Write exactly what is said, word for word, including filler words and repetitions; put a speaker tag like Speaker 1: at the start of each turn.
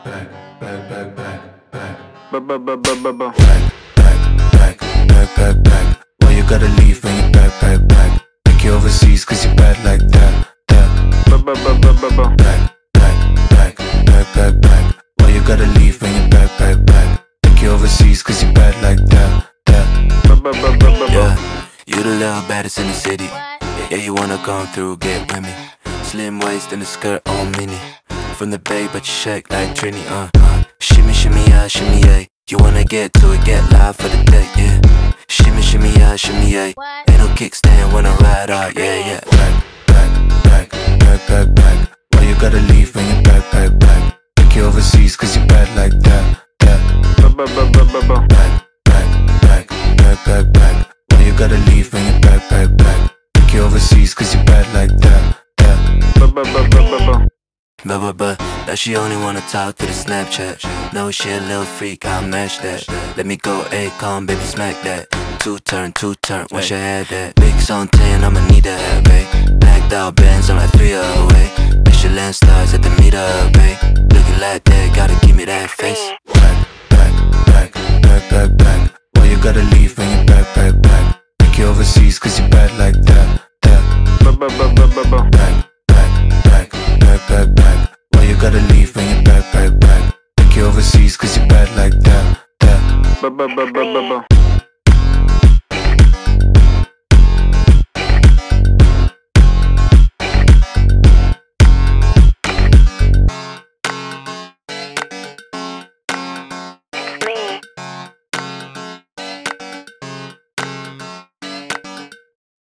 Speaker 1: back, back, back, back, back.
Speaker 2: Ba ba ba ba ba ba.
Speaker 1: Back, back, back, back, back, back. Why you gotta leave when you back, back, back? Take you overseas cause you bad like that, that.
Speaker 2: Ba ba ba ba ba ba.
Speaker 1: Back, back, back, back, back, back. Why you gotta leave when you back, back, back? Take you overseas cause you bad like that, that.
Speaker 2: Ba ba ba ba ba ba.
Speaker 3: Yeah, you the little baddest in the city. Yeah, you wanna come through, get with me. Slim waist and a skirt on mini. From the Bay, but you shake like Trini, uh, uh. Shimmy, shimmy, yeah, shimmy, yeah. You wanna get to it, get live for the day, yeah. Shimmy, shimmy, yeah, shimmy, yeah. Ain't no kickstand when I ride out, yeah, yeah.
Speaker 1: Back, back, back, back, back, back. Why you gotta leave when you back, back, back? Take you overseas cause you bad like that, that.
Speaker 2: Ba ba ba ba ba ba.
Speaker 1: Back, back, back, back, back, back. Why you gotta leave when you back, back, back? Take you overseas cause you bad like that, that.
Speaker 2: Ba ba ba ba ba ba.
Speaker 3: But, but, but, that she only wanna talk to the Snapchat. No, she a little freak, I'll match that. Let me go, A-com, baby, smack that. Two turn, two turn, wish I had that. Mix on ten, I'ma need that, babe. Blacked out bands, I'm like three away. Michelin stars at the meter, babe. Looking like that, gotta give me that face.
Speaker 1: Back, back, back, back, back, back. Why you gotta leave when you back, back, back? Take you overseas cause you bad like that, that.
Speaker 2: Ba ba ba ba ba ba.
Speaker 1: Back, back, back, back, back, back. Why you gotta leave when you back, back, back? Take you overseas cause you bad like that, that.
Speaker 2: Ba ba ba ba ba ba.